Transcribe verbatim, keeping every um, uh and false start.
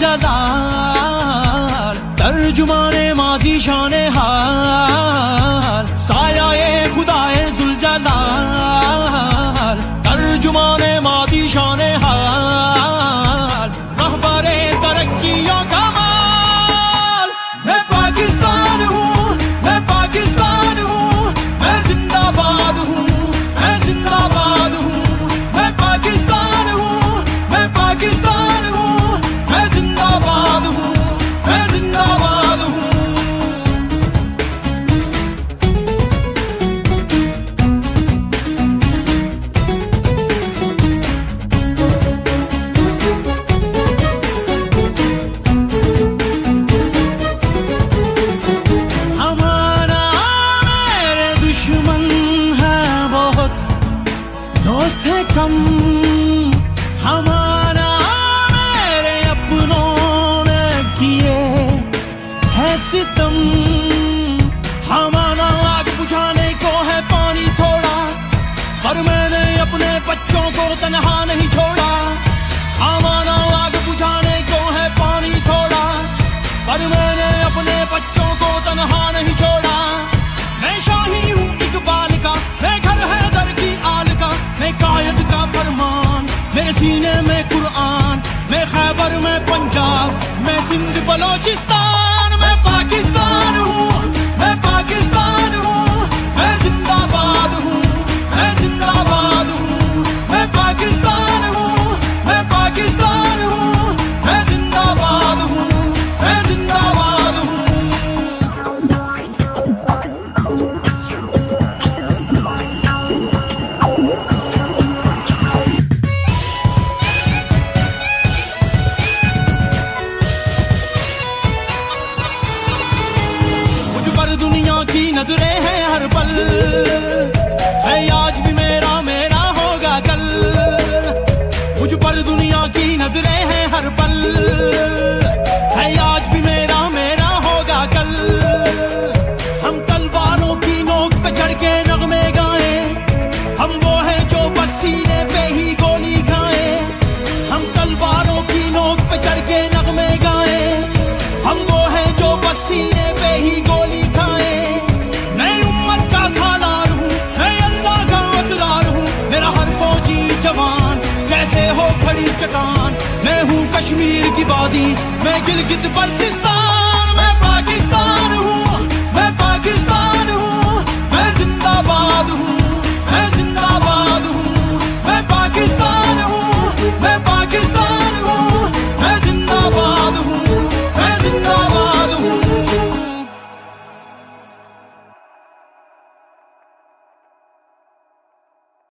जुल्जलाल, तर्जुमाने माजी शाने हाल, साया-ए खुदाए जुल्जलाल, तर्जुमाने माजी शाने हाल, रहबरे तरक्कियों का माल। मैं पाकिस्तान हूँ, मैं पाकिस्तान हूँ, मैं जिंदाबाद हूँ, मैं जिंदाबाद हूँ। मैं पाकिस्तान हूँ, मैं पाकिस्तान हूँ, मैं जिंदाबाद हूँ, मैं जिंदाबाद हूँ। हमारा मेरे दुश्मन है बहुत, दोस्त है कम। हमारा मेरे अपनों ने किए है सितम। हमारा आग बुझाने को है पानी थोड़ा, पर मैंने अपने बच्चों को तन्हा नहीं छोड़ा। हमारा आग बुझाने को है पानी थोड़ा, पर मैंने अपने बच्चों को तन्हा नहीं छोड़ा। मैं शाही हूँ इकबाल का, मैं घर है दर की आल का, मैं कायद का फरमान, मेरे सीने में कुरान। मैं खैबर में पंजाब, मैं सिंध बलोचिस्तान। मैं पाकिस्तान हूँ, मैं पाकिस्तान हूँ, मैं जिंदाबाद हूँ, मैं जिंदाबाद हूँ। मैं पाकिस्तान हूँ, मैं पाकिस्तान हूँ, मैं जिंदाबाद हूँ, मैं जिंदाबाद हूँ। मुझ पर दुनिया की नजरें हैं हर पल, है आज भी मेरा मेरा होगा कल। मुझ पर दुनिया की नजरें हैं हर पल, है आज भी मेरा मेरा होगा कल। हम तलवारों की नोक पे चढ़ के नगमे गाए, हम वो हैं जो बस सीने पे ही गोली खाए। हम तलवारों की नोक पे चढ़ के नगमे गाए, हम वो हैं जो बस सीने पे ही गोली खाए। मैं उम्मत का सालार हूँ, मैं अल्लाह का असरार हूँ। मेरा हर फौजी जवान जैसे हो खड़ी चट्टान। मैं हूँ कश्मीर की वादी, मैं गिलगित बल्तिस्तान। मैं पाकिस्तान हूँ, मैं पाकिस्तान